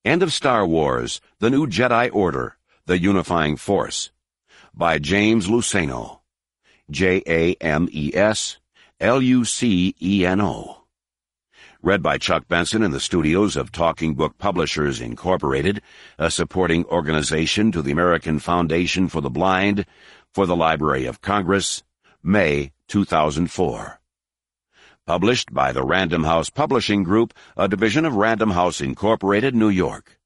End of Star Wars, The New Jedi Order, The Unifying Force, by James Luceno. JamesLuceno. Read by Chuck Benson in the studios of Talking Book Publishers, Incorporated, a supporting organization to the American Foundation for the Blind, for the Library of Congress, May 2004. Published by the Random House Publishing Group, a division of Random House Incorporated, New York.